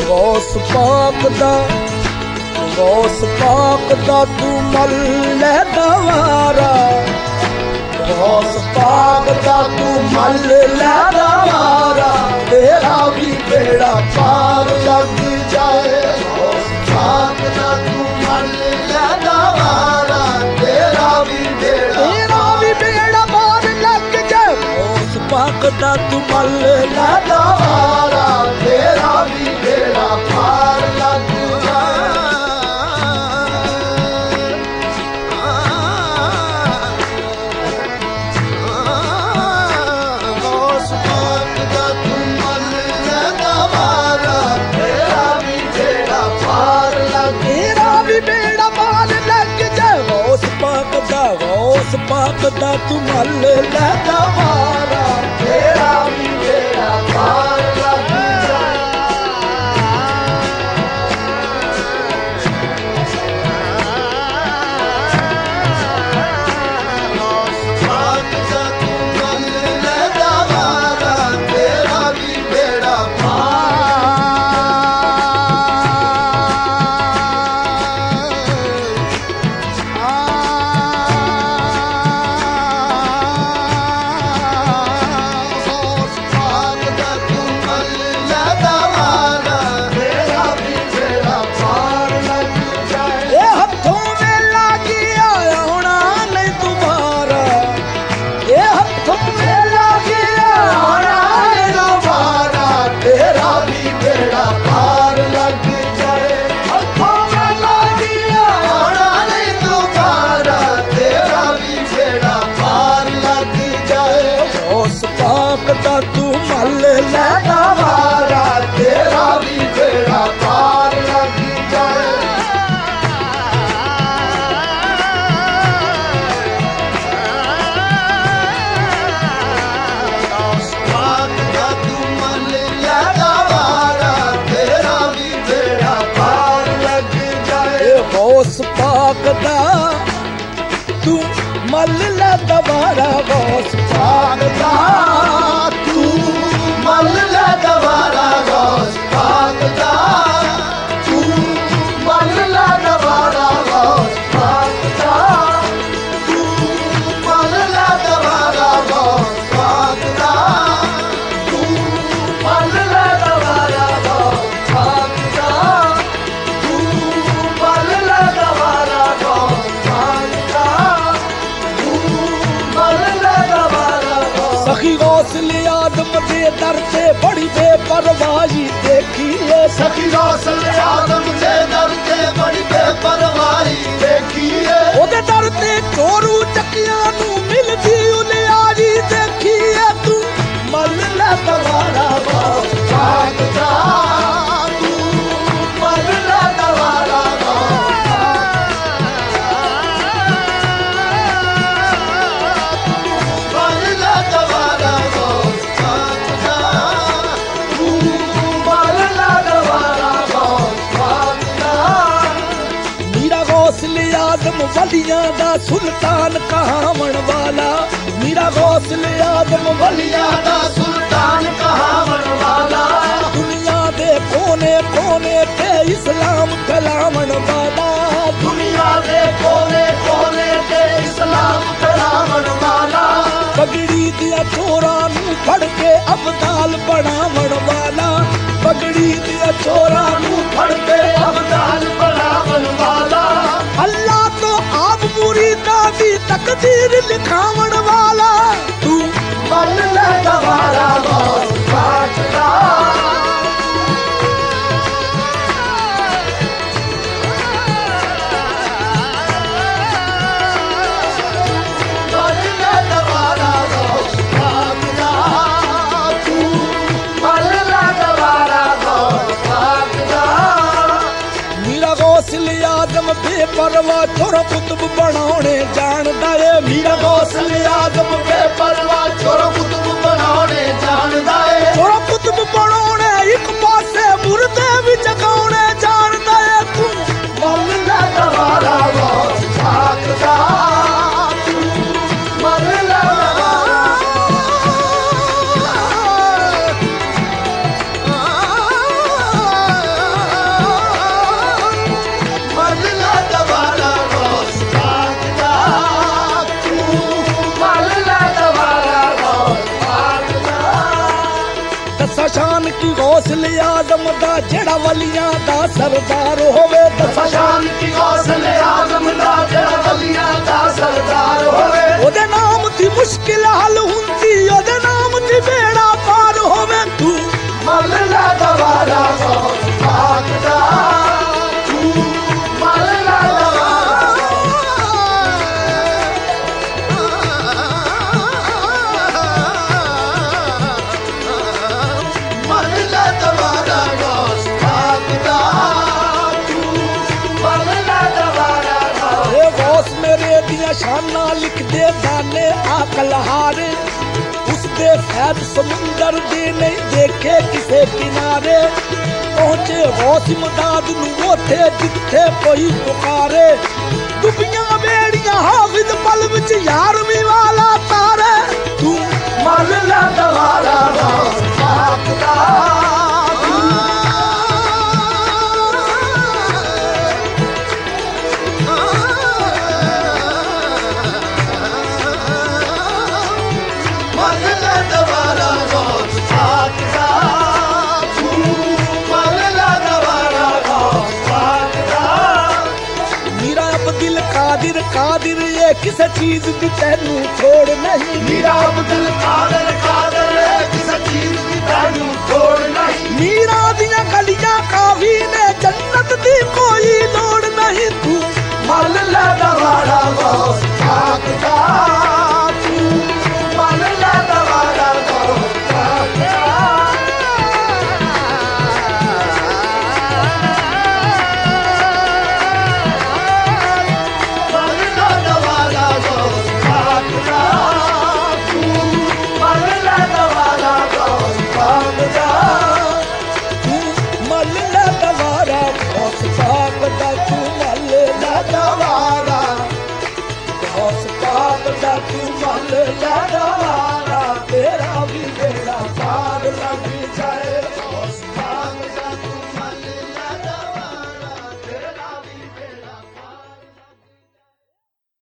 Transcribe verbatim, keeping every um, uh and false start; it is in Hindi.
गौस पाक दा गौस पाक दा तू मल ले दवारा गौस पाक दा तू मल ले दवारा तेरा भी बेड़ा पार लग जाए गौस पाक दा तू मल ले दवारा तेरा भी बेड़ा तेरा भी बेड़ा पार लग जाए गौस पाक दा तू मल ले दवारा तेरा भी बेड़ा पार लग गौस पाक दा तू मल ले दवारा तेरा भी बेड़ा पार लग जाए गौस पाक दा तू मल ले दवारा तेरा भी बेड़ा दा तू मल ले दवारा तेरा भी बेड़ा पार लग जाए गौस पाक दा तू मल ले दवारा तेरा भी बेड़ा पार लग जाए गौस पाक दा तू मल ले दवारा गौस पाक दा मल ले दवारा गौस पाक दा तू मल ले दवारा गौस पाक दा तू मल ले दवारा गौस पाक दा तू मल ले दवारा गौस पाक दा तू मल ले दवारा गौस पाक दा तू मल ले दवारा सखी गौस ले आदम दे दर से बड़ी बेपरवाही देखी है सखी गौस ले आदम दे दर से बड़ी बेपरवाही देखी है ओदे दर ते चोरू चकियां नू मिलदी उलियारी देखी है तू मल ले दवारा गौस पाक दा तू मल ले दवारा गौस मल ले दवारा गौस पाक दा तू मल ले दवारा गौस पाक दा मीरा गौस ले आदम वलियां दा सुल्तान कहावण वाला मीरा गौस ले आदम वलियां दा सुल्तान कहावण वाला दुनिया दे कोने कोने ते इस्लाम फैलावण वाला दुनिया दे कोने कोने ते इस्लाम फैलावण वाला पगड़ी दिया चोरा नू फड़ के अब्दाल बनावण वाला पगड़ी दिया चोरा नू फड़ के अब्दाल बनावण वाला अल्लाह तो आप मुरीदा दी तकदीर लिखावण वाला तू मल ले दवारा गौस पाक दा मल ले दवारा गौस पाक दा तू मल ले दवारा गौस पाक दा मीरा गौस ले आदम बेपरवाह छोरा कुतुब बनाने जानदा ए मीरा गौस ले आदम बेपरवाह छोरा कुतुब बनाने जानदा ए छोरा कुतुब बनाने एक पासे मुर्दे भी जगाउने जानदा ए तू मल ले दवारा गौस पाक दा तू मल ले दवारा आजम दा जेड़ा वलियां दा सरदार होवे दसा शांति गौसल आजम दा जेड़ा वलियां दा सरदार होवे ओदे नाम दी मुश्किल हल हुंदी ओदे नाम दी बेड़ा पार होवे तू मल ला दवारा गौस पाक दा तू मल ला शाना लिख दे दाने आकल हारे उसदे फैद समुंदर दे नहीं देखे किसे किनारे पहुंचे गौस इमदाद नू ओथे जिथे कोई पुकारे डुबियां बेड़ियां हाफिज पल विच यारवीं वाला तारे तू मल ला दवारा गौस पाक दा कादिर कादिर ये किसी चीज की तेनू छोड़ नहीं मीरा अब्दुल कादिर कादिर किसी चीज की तेनू छोड़ नहीं मीरा दियां गलियां काफी ने जन्नत दी कोई लोड़ नहीं तू मल ला दवारा गौस पाक दा तू मल ला दवारा गौस पाक दा मल ला दवारा गौस पाक दा